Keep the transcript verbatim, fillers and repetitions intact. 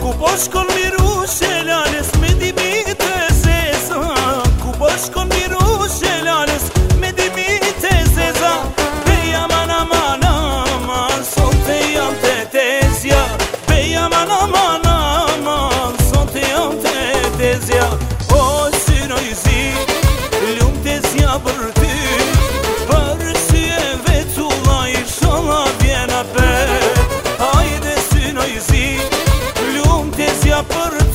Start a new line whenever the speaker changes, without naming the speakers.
Ku po shkon miru shelales me dimit e zeza, ku po shkon miru shelales me dimit e zeza. Beja man aman aman, sonte jam te tezja. Beja man aman aman, sonte jam te tezja. O synoj zi, lum tezja për ty, për sy e veculla i sholla vjena pet. Hajde synoj zi, lum tezja për